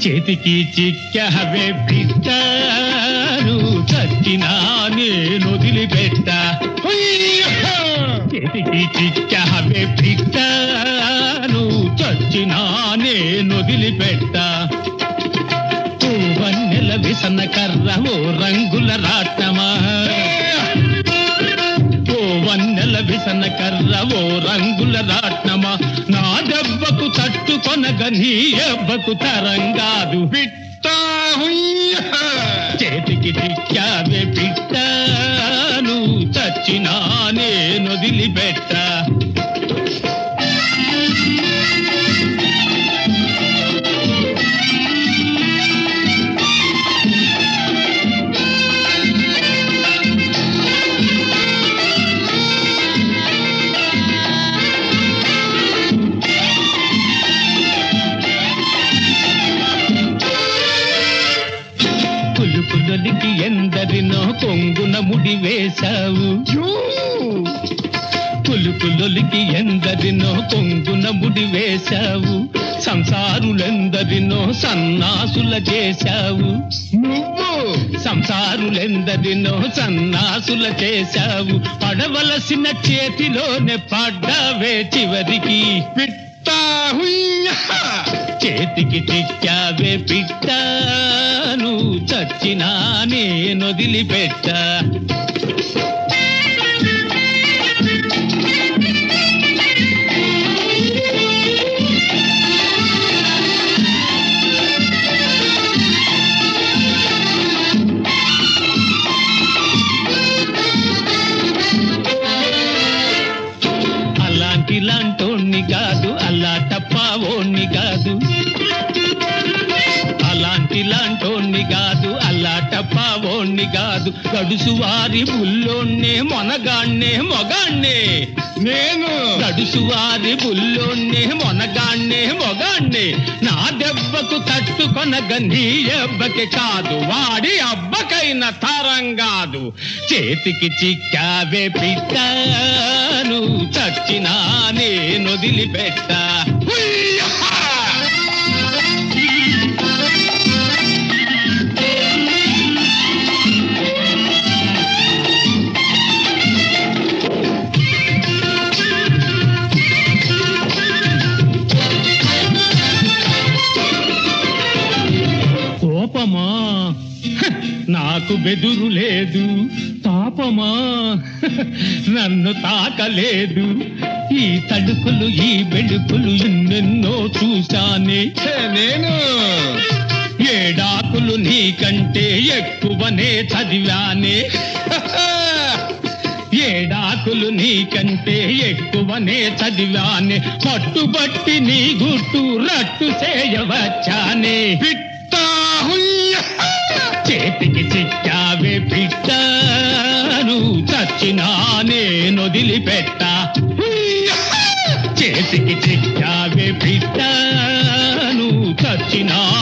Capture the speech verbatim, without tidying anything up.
చేతికి చిక్కవే బిడ్డను చచ్చినా నేను వదిలిపెట్ట చేతికి చిక్కవే బిడ్డను చచ్చినా నేను వదిలిపెట్ట వన్నెల విసన కర్ర ఓ రంగుల రాట్నమా ఓ వన్నెల విసన కర్ర ఓ రంగుల రాట్నమా నా దెబ్బకు తట్టుకొనగ నీ ఎవ్వకు తరంగాదు పిట్ట చేతికి చిక్కావే పిట్టను చచ్చినా నేను వదిలిపెట్ట పులుపులొలికి ఎందరినో కొంగున ముడి వేశావు పులుపులొలికి ఎందరినో కొంగున ముడి వేశావు సంసారులెందరినో సన్నాసుల చేశావు నువ్వు సంసారులెందరినో సన్నాసుల చేశావు పడవలసిన చేతిలోనే పడ్డావే చివరికి పిట్ట చేతికి చిక్కావే పిట్టను చచ్చినా నేను వదిలిపెట్ట అలాంటి లాంటోణ్ణి కాదు అలా టప్పావోణ్ణి కాదు అలాంటి లాంటోణ్ణి కాదు అలా టప్పావోణ్ణి కాదు గడుసు వారి బుల్లోన్నే మొనగాన్నే మొగాన్నే నేను గడుసు వారి బుల్లోన్నే మొనగాన్నే మొగాన్నే నా దెబ్బకు తట్టుకొనగ నీ ఎవ్వకి కాదు వాడి అబ్బకైన తరంగాదు చేతికి చిక్కావే పిట్టను చచ్చినా నేను వదిలిపెట్ట కోపమా నాకు బెదురు లేదు తాపమా నన్ను తాకలేదు ఈ తడుకులు ఈ బెడుకులు ఎన్నెన్నో చూశానే నేను ఏడాకులు నీకంటే ఎక్కువనే చదివానే ఏడాకులు నీకంటే ఎక్కువనే చదివానే పట్టుబట్టి నీ గుట్టు రట్టు చేయవచ్చానే పిట్ట చేతికి చిక్కావే పిట్టను చచ్చినా నేను వదిలిపెట్ట చేతికి చిక్కావే పిట్టను చచ్చినా